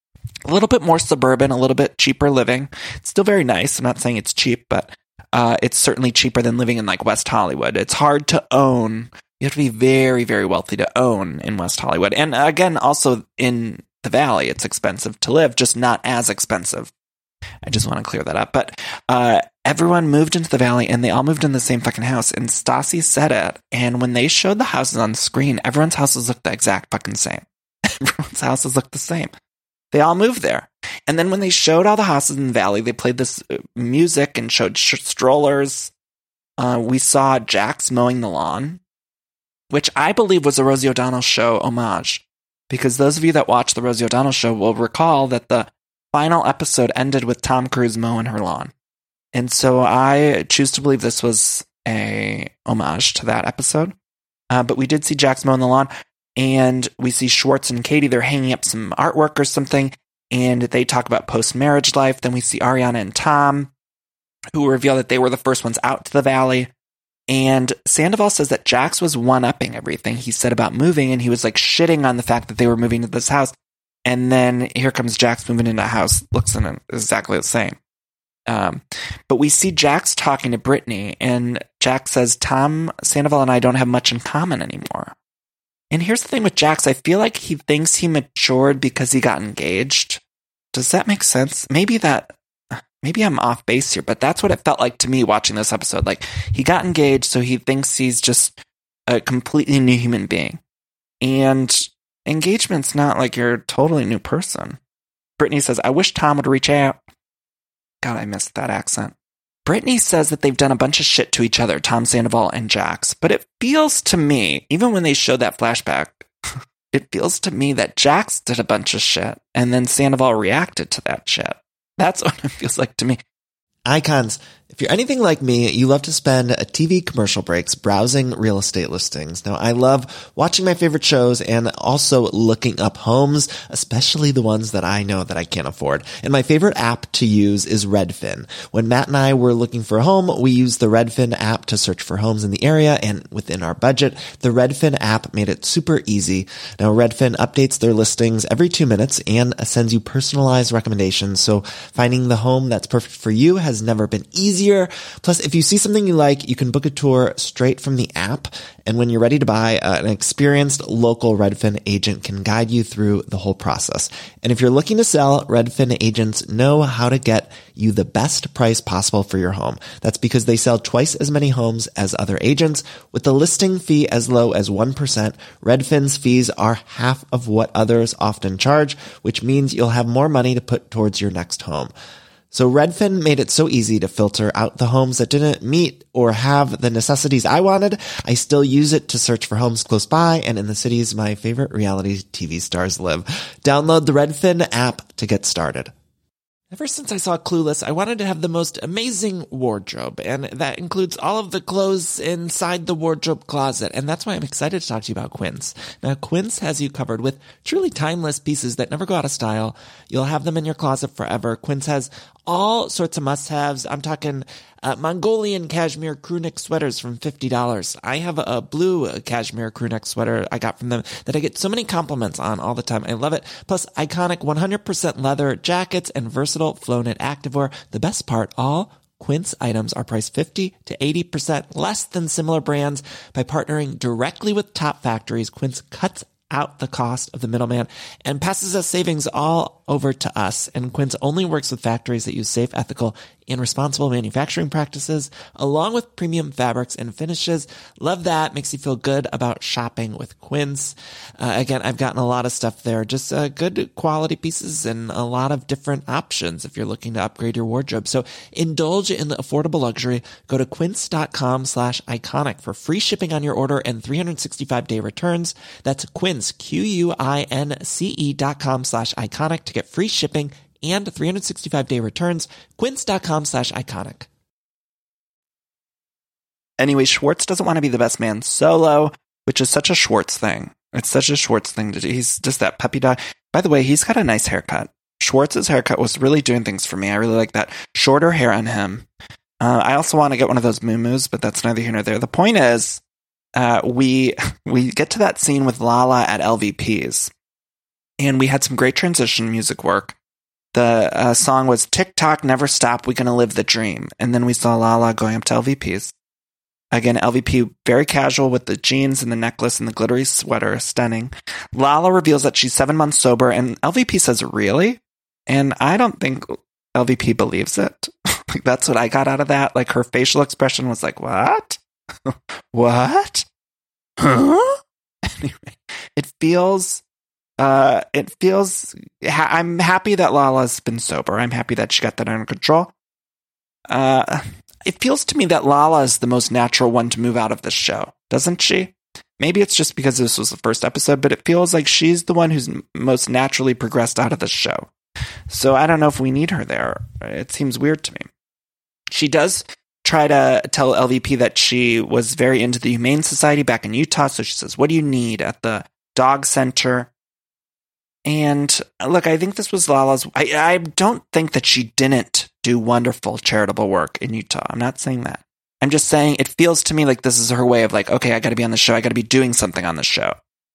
a little bit more suburban, a little bit cheaper living. It's still very nice. I'm not saying it's cheap, but uh, it's certainly cheaper than living in like West Hollywood. It's hard to own. You have to be very, very wealthy to own in West Hollywood. And again, also in the Valley, it's expensive to live, just not as expensive. I just want to clear that up. But uh, everyone moved into the Valley, and they all moved in the same fucking house. And Stassi said it. And when they showed the houses on the screen, everyone's houses looked the exact fucking same. Everyone's houses looked the same. They all moved there. And then when they showed all the houses in the Valley, they played this music and showed sh- strollers. Uh, we saw Jax mowing the lawn, which I believe was a Rosie O'Donnell show homage. Because those of you that watch the Rosie O'Donnell show will recall that the final episode ended with Tom Cruise mowing her lawn. And so I choose to believe this was a homage to that episode. Uh, but we did see Jax mowing the lawn. And we see Schwartz and Katie, they're hanging up some artwork or something, and they talk about post-marriage life. Then we see Ariana and Tom, who reveal that they were the first ones out to the Valley. And Sandoval says that Jax was one-upping everything he said about moving, and he was like shitting on the fact that they were moving to this house. And then here comes Jax moving into a house, looks exactly the same. Um, but we see Jax talking to Brittany, and Jax says, Tom, Sandoval, and I don't have much in common anymore. And here's the thing with Jax, I feel like he thinks he matured because he got engaged. Does that make sense? Maybe that, maybe I'm off base here, but that's what it felt like to me watching this episode. Like, he got engaged, so he thinks he's just a completely new human being. And engagement's not like you're a totally new person. Brittany says, I wish Tom would reach out. God, I missed that accent. Brittany says that they've done a bunch of shit to each other, Tom Sandoval and Jax. But it feels to me, even when they showed that flashback, it feels to me that Jax did a bunch of shit, and then Sandoval reacted to that shit. That's what it feels like to me. Icons, if you're anything like me, you love to spend T V commercial breaks browsing real estate listings. Now, I love watching my favorite shows and also looking up homes, especially the ones that I know that I can't afford. And my favorite app to use is Redfin. When Matt and I were looking for a home, we used the Redfin app to search for homes in the area and within our budget. The Redfin app made it super easy. Now, Redfin updates their listings every two minutes and sends you personalized recommendations. So finding the home that's perfect for you has never been easier. Plus, if you see something you like, you can book a tour straight from the app. And when you're ready to buy, uh, an experienced local Redfin agent can guide you through the whole process. And if you're looking to sell, Redfin agents know how to get you the best price possible for your home. That's because they sell twice as many homes as other agents. With the listing fee as low as one percent, Redfin's fees are half of what others often charge, which means you'll have more money to put towards your next home. So Redfin made it so easy to filter out the homes that didn't meet or have the necessities I wanted. I still use it to search for homes close by and in the cities my favorite reality T V stars live. Download the Redfin app to get started. Ever since I saw Clueless, I wanted to have the most amazing wardrobe, and that includes all of the clothes inside the wardrobe closet, and that's why I'm excited to talk to you about Quince. Now, Quince has you covered with truly timeless pieces that never go out of style. You'll have them in your closet forever. Quince has all sorts of must-haves. I'm talking uh, Mongolian cashmere crewneck sweaters from fifty dollars. I have a, a blue cashmere crewneck sweater I got from them that I get so many compliments on all the time. I love it. Plus, iconic one hundred percent leather jackets and versatile flow-knit activewear. The best part, all Quince items are priced fifty to eighty percent less than similar brands. By partnering directly with top factories, Quince cuts out the cost of the middleman and passes us savings all over to us. And Quince only works with factories that use safe, ethical, and responsible manufacturing practices, along with premium fabrics and finishes. Love that. Makes you feel good about shopping with Quince. Uh, again, I've gotten a lot of stuff there, just uh, good quality pieces and a lot of different options if you're looking to upgrade your wardrobe. So indulge in the affordable luxury. Go to quince.com slash iconic for free shipping on your order and three hundred sixty-five day returns. That's Quince, Q-U-I-N-C-E dot com slash iconic to get free shipping and three hundred sixty-five day returns. Quince.com slash iconic. Anyway, Schwartz doesn't want to be the best man solo, which is such a Schwartz thing. It's such a Schwartz thing to do. He's just that puppy dog. By the way, he's got a nice haircut. Schwartz's haircut was really doing things for me. I really like that shorter hair on him. Uh, I also want to get one of those moo-moos, but that's neither here nor there. The point is, uh, we we get to that scene with Lala at L V P's, and we had some great transition music work. The uh, song was TikTok, Never Stop, We Gonna Live the Dream. And then we saw Lala going up to L V P's. Again, L V P, very casual with the jeans and the necklace and the glittery sweater, stunning. Lala reveals that she's seven months sober, and L V P says, really? And I don't think L V P believes it. Like, that's what I got out of that. Like, her facial expression was like, what? What? Huh? Anyway, it feels... Uh, it feels, ha- I'm happy that Lala's been sober. I'm happy that she got that under control. Uh, it feels to me that Lala is the most natural one to move out of this show, doesn't she? Maybe it's just because this was the first episode, but it feels like she's the one who's m- most naturally progressed out of the show. So I don't know if we need her there. It seems weird to me. She does try to tell L V P that she was very into the Humane Society back in Utah. So she says, what do you need at the dog center? And look, I think this was Lala's. I, I don't think that she didn't do wonderful charitable work in Utah. I'm not saying that. I'm just saying it feels to me like this is her way of like, okay, I got to be on the show. I got to be doing something on the show.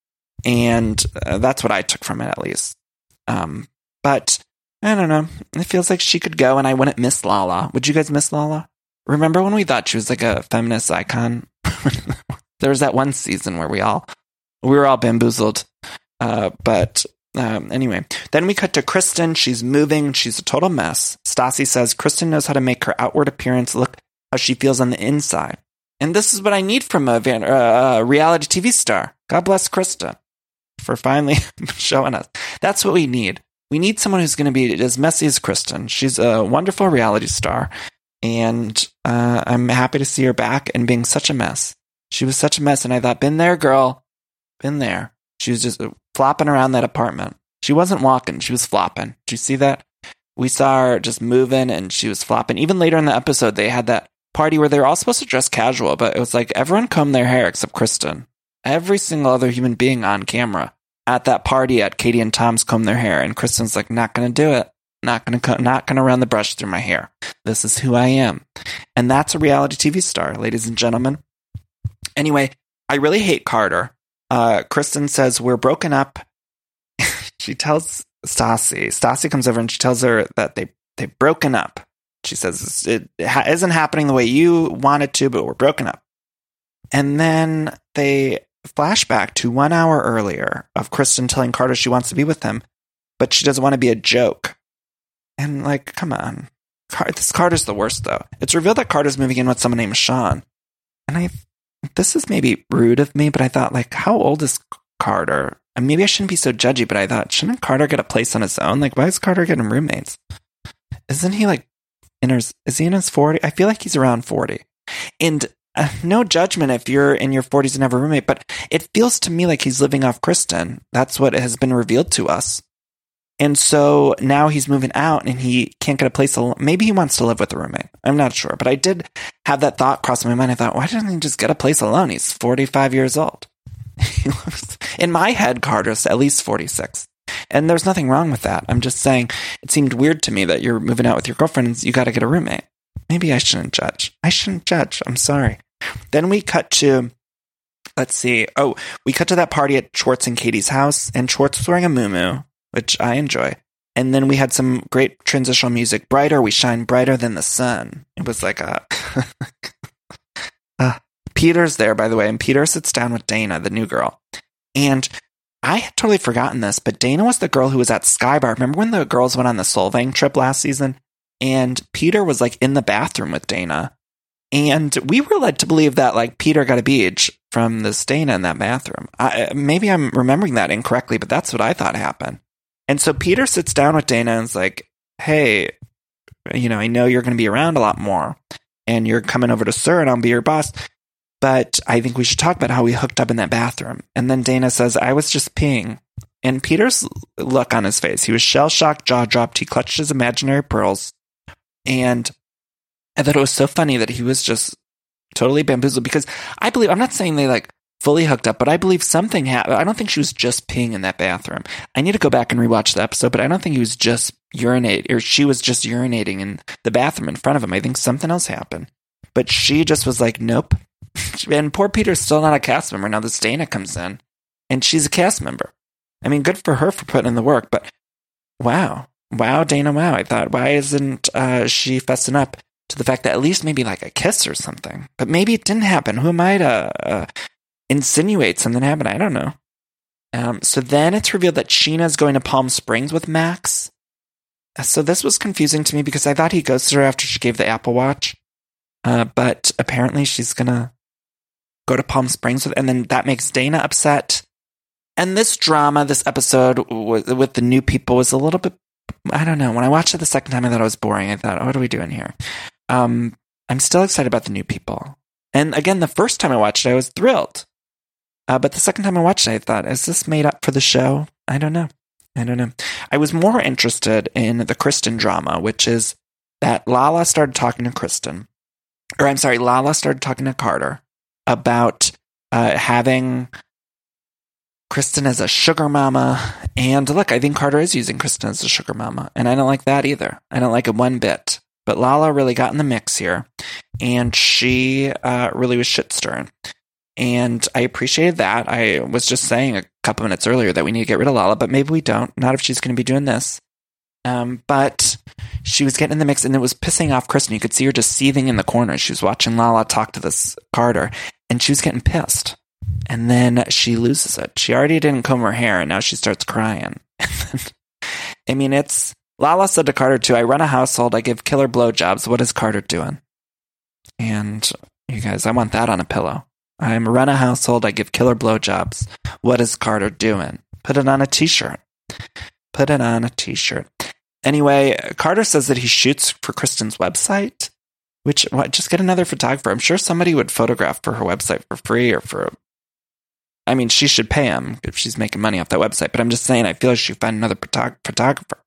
And uh, that's what I took from it, at least. Um, but I don't know. It feels like she could go and I wouldn't miss Lala. Would you guys miss Lala? Remember when we thought she was like a feminist icon? There was that one season where we all, we were all bamboozled. Uh, but Um, anyway, then we cut to Kristen. She's moving. She's a total mess. Stassi says Kristen knows how to make her outward appearance look how she feels on the inside. And this is what I need from a, van- uh, a reality T V star. God bless Kristen for finally showing us. That's what we need. We need someone who's going to be as messy as Kristen. She's a wonderful reality star. And uh, I'm happy to see her back and being such a mess. She was such a mess. And I thought, been there, girl. Been there. She was just flopping around that apartment. She wasn't walking. She was flopping. Did you see that? We saw her just moving and she was flopping. Even later in the episode, they had that party where they were all supposed to dress casual, but it was like everyone combed their hair except Kristen. Every single other human being on camera at that party at Katie and Tom's combed their hair. And Kristen's like, not going to do it. Not going to not going to run the brush through my hair. This is who I am. And that's a reality T V star, ladies and gentlemen. Anyway, I really hate Carter. Uh, Kristen says, we're broken up. She tells Stassi. Stassi comes over and she tells her that they, they've broken up. She says, it ha- isn't happening the way you want it to, but we're broken up. And then they flash back to one hour earlier of Kristen telling Carter she wants to be with him, but she doesn't want to be a joke. And like, come on. Car- this Carter's the worst, though. It's revealed that Carter's moving in with someone named Sean. And I... This is maybe rude of me, but I thought, like, how old is Carter? And maybe I shouldn't be so judgy, but I thought, shouldn't Carter get a place on his own? Like, why is Carter getting roommates? isn't he like in his, is he in his forties? I feel like he's around forty. And uh, no judgment if you're in your forties and have a roommate, but it feels to me like he's living off Kristen. That's what has been revealed to us. And so now he's moving out and he can't get a place alone. Maybe he wants to live with a roommate. I'm not sure. But I did have that thought cross my mind. I thought, why doesn't he just get a place alone? He's forty-five years old. He looks, in my head, Carter's at least forty-six. And there's nothing wrong with that. I'm just saying it seemed weird to me that you're moving out with your girlfriend and you got to get a roommate. Maybe I shouldn't judge. I shouldn't judge. I'm sorry. Then we cut to, let's see. Oh, we cut to that party at Schwartz and Katie's house. And Schwartz was wearing a muumuu, which I enjoy. And then we had some great transitional music. Brighter, we shine brighter than the sun. It was like a... uh, Peter's there, by the way, and Peter sits down with Dana, the new girl. And I had totally forgotten this, but Dana was the girl who was at Skybar. Remember when the girls went on the Solvang trip last season? And Peter was like in the bathroom with Dana. And we were led to believe that like Peter got a beach from this Dana in that bathroom. I, maybe I'm remembering that incorrectly, but that's what I thought happened. And so Peter sits down with Dana and is like, hey, you know, I know you're going to be around a lot more and you're coming over to Sir and I'll be your boss. But I think we should talk about how we hooked up in that bathroom. And then Dana says, I was just peeing. And Peter's look on his face, he was shell-shocked, jaw-dropped. He clutched his imaginary pearls. And I thought it was so funny that he was just totally bamboozled because I believe, I'm not saying they like fully hooked up, but I believe something happened. I don't think she was just peeing in that bathroom. I need to go back and rewatch the episode, but I don't think he was just urinating, or she was just urinating in the bathroom in front of him. I think something else happened. But she just was like, nope. And poor Peter's still not a cast member. Now this Dana comes in, and she's a cast member. I mean, good for her for putting in the work, but wow. Wow, Dana, wow. I thought, why isn't uh, she fessing up to the fact that at least maybe like a kiss or something? But maybe it didn't happen. Who am I to uh, insinuate something happened? I don't know. Um, so then it's revealed that Sheena's going to Palm Springs with Max. So this was confusing to me because I thought he ghosted her after she gave the Apple Watch. Uh, but apparently she's going to go to Palm Springs with, and then that makes Dana upset. And this drama, this episode w- with the new people was a little bit, I don't know. When I watched it the second time, I thought it was boring. I thought, oh, what are we doing here? Um, I'm still excited about the new people. And again, the first time I watched it, I was thrilled. Uh, but the second time I watched it, I thought, is this made up for the show? I don't know. I don't know. I was more interested in the Kristen drama, which is that Lala started talking to Kristen. Or I'm sorry, Lala started talking to Carter about uh, having Kristen as a sugar mama. And look, I think Carter is using Kristen as a sugar mama. And I don't like that either. I don't like it one bit. But Lala really got in the mix here. And she uh, really was shit stirring. And I appreciated that. I was just saying a couple minutes earlier that we need to get rid of Lala, but maybe we don't. Not if she's going to be doing this. Um, but she was getting in the mix, and it was pissing off Kristen. You could see her just seething in the corner. She was watching Lala talk to this Carter, and she was getting pissed. And then she loses it. She already didn't comb her hair, and now she starts crying. I mean, it's... Lala said to Carter, too, I run a household, I give killer blowjobs. What is Carter doing? And, you guys, I want that on a pillow. I run a household, I give killer blowjobs. What is Carter doing? Put it on a t-shirt. Put it on a t-shirt. Anyway, Carter says that he shoots for Kristen's website, which, what, just get another photographer. I'm sure somebody would photograph for her website for free or for, I mean, she should pay him if she's making money off that website, but I'm just saying, I feel like she should find another photog- photographer.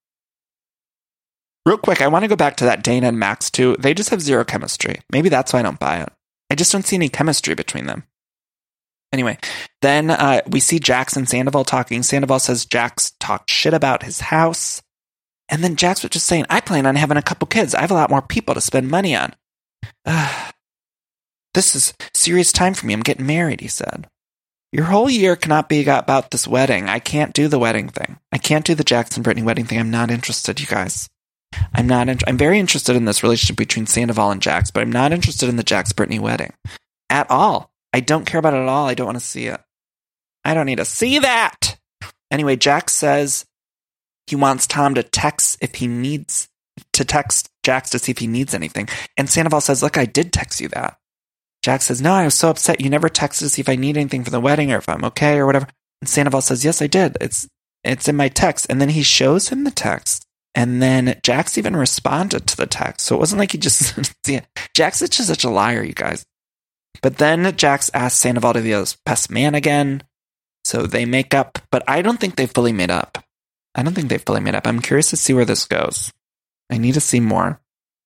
Real quick, I want to go back to that Dana and Max too. They just have zero chemistry. Maybe that's why I don't buy it. I just don't see any chemistry between them. Anyway, then uh, we see Jax and Sandoval talking. Sandoval says Jax talked shit about his house. And then Jax was just saying, I plan on having a couple kids. I have a lot more people to spend money on. Uh, this is serious time for me. I'm getting married, he said. Your whole year cannot be about this wedding. I can't do the wedding thing. I can't do the Jax and Brittany wedding thing. I'm not interested, you guys. I'm not. In- I'm very interested in this relationship between Sandoval and Jax, but I'm not interested in the Jax Brittany wedding at all. I don't care about it at all. I don't want to see it. I don't need to see that. Anyway, Jax says he wants Tom to text if he needs to text Jax to see if he needs anything. And Sandoval says, look, I did text you that. Jax says, no, I was so upset. You never texted to see if I need anything for the wedding or if I'm okay or whatever. And Sandoval says, yes, I did. It's, it's in my text. And then he shows him the text. And then Jax even responded to the text. So it wasn't like he just... yeah, Jax is just such a liar, you guys. But then Jax asked Sandoval to be his best man again. So they make up. But I don't think they've fully made up. I don't think they've fully made up. I'm curious to see where this goes. I need to see more.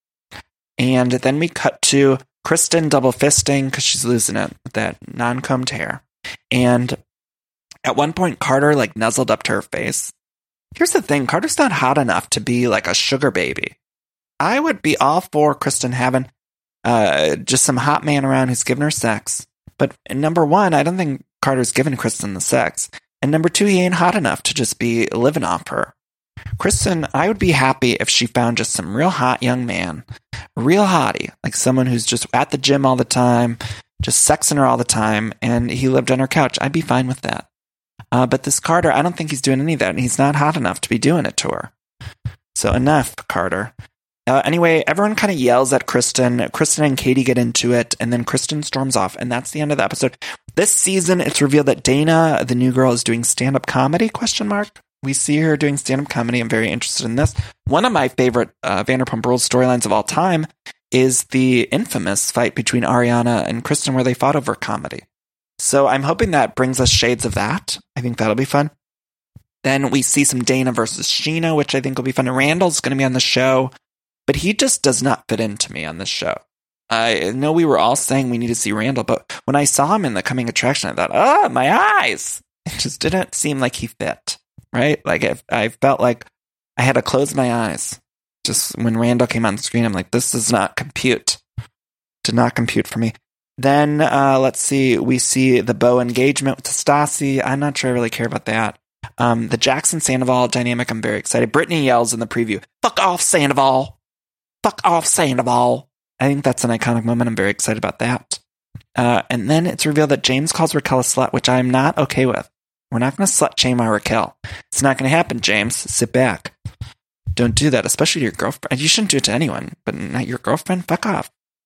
And then we cut to Kristen double fisting because she's losing it with that non-combed hair. And at one point, Carter like nuzzled up to her face. Here's the thing. Carter's not hot enough to be like a sugar baby. I would be all for Kristen having uh, just some hot man around who's giving her sex. But number one, I don't think Carter's giving Kristen the sex. And number two, he ain't hot enough to just be living off her. Kristen, I would be happy if she found just some real hot young man, real hottie, like someone who's just at the gym all the time, just sexing her all the time, and he lived on her couch. I'd be fine with that. Uh, but this Carter, I don't think he's doing any of that, and he's not hot enough to be doing it to her. So enough, Carter. Uh, anyway, everyone kind of yells at Kristen. Kristen and Katie get into it, and then Kristen storms off, and that's the end of the episode. This season, it's revealed that Dana, the new girl, is doing stand-up comedy, question mark. We see her doing stand-up comedy. I'm very interested in this. One of my favorite uh, Vanderpump Rules storylines of all time is the infamous fight between Ariana and Kristen where they fought over comedy. So I'm hoping that brings us shades of that. I think that'll be fun. Then we see some Dana versus Sheena, which I think will be fun. Randall's going to be on the show, but he just does not fit into me on this show. I know we were all saying we need to see Randall, but when I saw him in the coming attraction, I thought, oh, my eyes. It just didn't seem like he fit. Right? Like, I, I felt like I had to close my eyes. Just when Randall came on the screen, I'm like, this does not compute. Did not compute for me. Then, uh, let's see, we see the Beau engagement with Stassi. I'm not sure I really care about that. Um, the Jackson Sandoval dynamic, I'm very excited. Brittany yells in the preview, fuck off, Sandoval. Fuck off, Sandoval. I think that's an iconic moment. I'm very excited about that. Uh, and then it's revealed that James calls Raquel a slut, which I'm not okay with. We're not going to slut shame our Raquel. It's not going to happen, James. Sit back. Don't do that, especially to your girlfriend. You shouldn't do it to anyone, but not your girlfriend. Fuck off.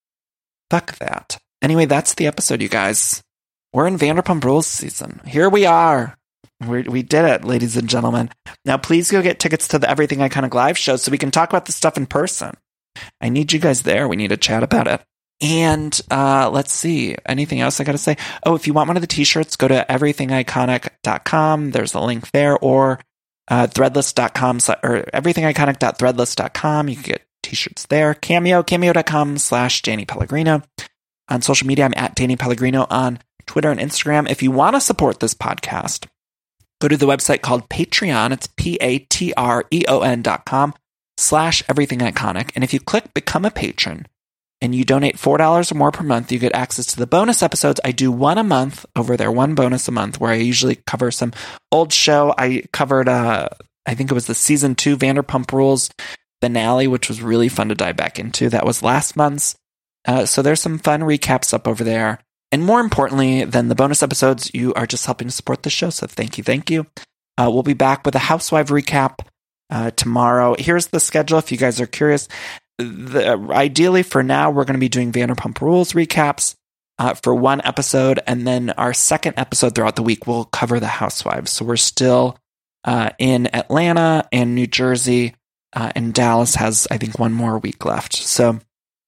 Fuck that. Anyway, that's the episode, you guys. We're in Vanderpump Rules season. Here we are. We're, we did it, ladies and gentlemen. Now, please go get tickets to the Everything Iconic live show so we can talk about this stuff in person. I need you guys there. We need to chat about it. And uh, let's see. Anything else I got to say? Oh, if you want one of the t-shirts, go to everything iconic dot com. There's a link there. Or uh, threadless dot com or everything iconic dot threadless dot com. You can get t-shirts there. Cameo, cameo dot com slash Danny Pellegrino. On social media, I'm at Danny Pellegrino on Twitter and Instagram. If you want to support this podcast, go to the website called Patreon. It's P-A-T-R-E-O-N dot com slash everything iconic. And if you click Become a Patron, and you donate four dollars or more per month, you get access to the bonus episodes. I do one a month over there, one bonus a month, where I usually cover some old show. I covered, uh, I think it was the season two Vanderpump Rules finale, which was really fun to dive back into. That was last month's. Uh, so there's some fun recaps up over there. And more importantly than the bonus episodes, you are just helping to support the show. So thank you, thank you. Uh, we'll be back with a Housewife recap uh, tomorrow. Here's the schedule if you guys are curious. The, ideally, for now, we're going to be doing Vanderpump Rules recaps uh, for one episode, and then our second episode throughout the week will cover the Housewives. So we're still uh, in Atlanta and New Jersey, uh, and Dallas has, I think, one more week left. So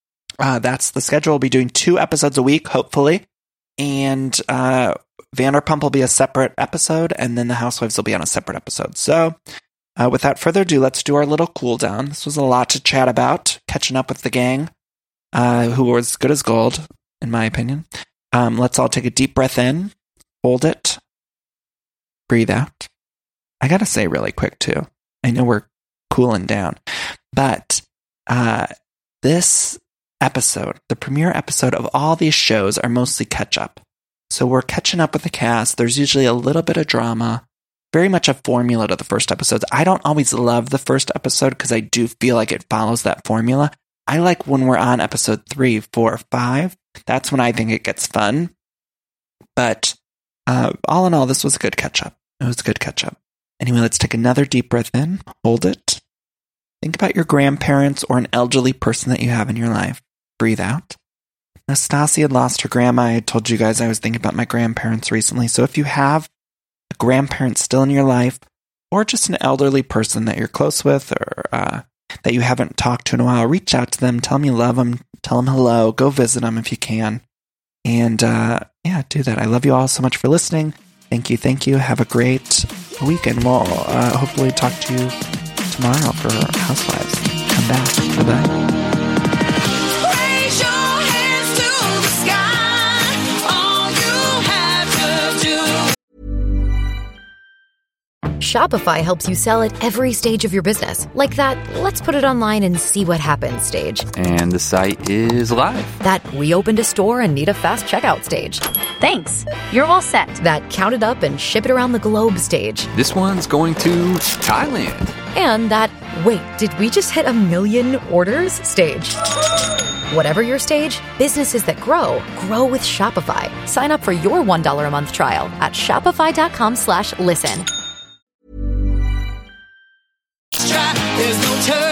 uh, that's the schedule. We'll be doing two episodes a week, hopefully, and uh, Vanderpump will be a separate episode, and then the Housewives will be on a separate episode. So Uh, without further ado, let's do our little cool down. This was a lot to chat about, catching up with the gang, uh, who was good as gold, in my opinion. Um, let's all take a deep breath in, hold it, breathe out. I gotta say really quick, too. I know we're cooling down, but uh, this episode, the premiere episode of all these shows, are mostly catch up. So we're catching up with the cast. There's usually a little bit of drama. Very much a formula to the first episodes. I don't always love the first episode because I do feel like it follows that formula. I like when we're on episode three, four, or five. That's when I think it gets fun. But uh, all in all, this was a good catch-up. It was a good catch-up. Anyway, let's take another deep breath in. Hold it. Think about your grandparents or an elderly person that you have in your life. Breathe out. Stassi had lost her grandma. I told you guys I was thinking about my grandparents recently. So if you have a grandparent still in your life, or just an elderly person that you're close with or uh, that you haven't talked to in a while, reach out to them, tell them you love them, tell them hello, go visit them if you can. And uh, yeah, do that. I love you all so much for listening. Thank you, thank you. Have a great weekend. We'll uh, hopefully talk to you tomorrow for Housewives. Come back. Bye-bye. Shopify helps you sell at every stage of your business. Like that, let's put it online and see what happens stage. And the site is live. That we opened a store and need a fast checkout stage. Thanks. You're all set. That count it up and ship it around the globe stage. This one's going to Thailand. And that, wait, did we just hit a million orders stage? Whatever your stage, businesses that grow, grow with Shopify. Sign up for your one dollar a month trial at shopify.com slash listen. There's no turn.